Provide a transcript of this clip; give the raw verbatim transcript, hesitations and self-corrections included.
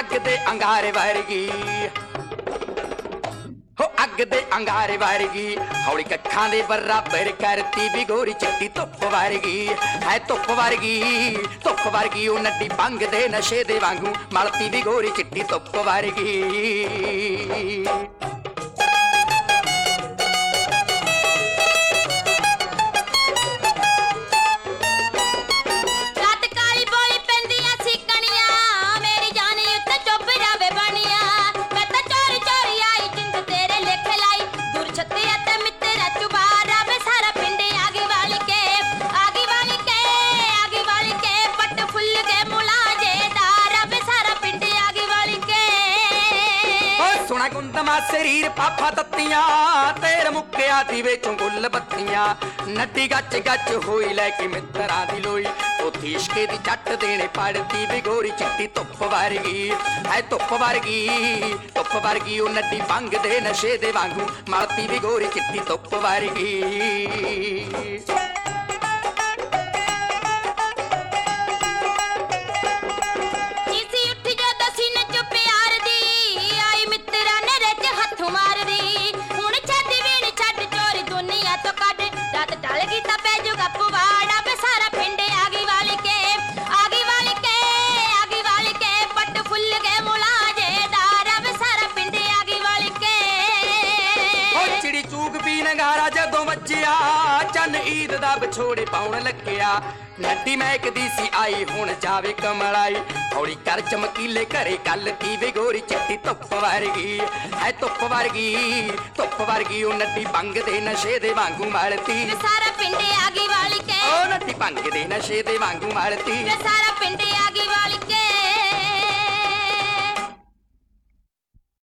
ਅੱਗ ਦੇ ਅੰਗਾਰੇ ਵਰਗੀ ਹੋ ਅੱਗ ਦੇ ਅੰਗਾਰੇ ਵਰਗੀ ਹੌਲੀ ਕੱਖਾਂ ਦੇ ਬਰਾਬਰ ਕਰਤੀ ਵੀ ਗੋਰੀ ਚਿੱਟੀ ਧੁੱਪ ਵਰਗੀ ਹੈ ਧੁੱਪ ਵਰਗੀ ਧੁੱਪ ਵਰਗੀ ਉਹ ਨੱਡੀ ਭੰਗ ਦੇ ਨਸ਼ੇ ਦੇ ਵਾਂਗੂ ਮਲਤੀ ਵੀ ਗੋਰੀ ਚਿੱਟੀ ਧੁੱਪ ਵਰਗੀ ਗੁੰਦਮਾ ਸਰੀਰ ਪਾਪਾ ਤੱਤੀਆਂ ਤੇਰ ਮੁੱਕਿਆ ਦੀ ਵਿੱਚੋਂ ਗੁੱਲ ਬੱਤੀਆਂ ਨੱਡੀ ਗੱਚ ਗੱਚ ਹੋਈ ਲੈ ਕੇ ਮਿੱਤਰਾਂ ਦੀ ਲੋਈ ਉਥੀ ਇਸ਼ਕੇ ਦੀ ਜੱਟ ਦੇਣੇ ਪੜਦੀ ਵੀ ਗੋਰੀ ਚਿੱਟੀ ਧੁੱਪ ਵਰਗੀ ਹੈ ਧੁੱਪ ਵਰਗੀ ਧੁੱਪ ਵਰਗੀ ਉਹ ਨੱਡੀ ਭੰਗ ਦੇ ਨਸ਼ੇ ਦੇ ਵਾਂਗੂ ਮਲਤੀ ਵੀ ਗੋਰੀ ਚਿੱਟੀ ਧੁੱਪ ਵਰਗੀ ਨਗਾਰਾ ਜਦੋਂ ਵੱਜਿਆ ਚੰਨ ਈਦ ਦਾ ਵਿਛੋੜੇ ਪਾਉਣ ਲੱਗਿਆ ਨੱਡੀ ਮਹਿਕਦੀ ਸੀ ਆਈ ਹੁਣ ਜਾਵੇ ਕਮਲਾਈ ਹੌਲੀ ਕਰ ਚਮਕੀਲੇ ਘਰੇ ਕੱਲ ਕੀ ਵੇ ਗੋਰੀ ਚਿੱਟੀ ਧੁੱਪ ਵਰਗੀ ਹੈ ਧੁੱਪ ਵਰਗੀ ਧੁੱਪ ਵਰਗੀ ਉਹ ਨੱਡੀ ਭੰਗ ਦੇ ਨਸ਼ੇ ਦੇ ਵਾਂਗੂ ਮਲਤੀ ਸਾਰਾ ਪਿੰਡ ਆ ਗਈ ਵਾਲੀ ਕੇ ਉਹ ਨੱਡੀ ਭੰਗ ਦੇ ਨਸ਼ੇ ਦੇ ਵਾਂਗੂ ਮਲਤੀ ਸਾਰਾ ਪਿੰਡ ਆ ਗਈ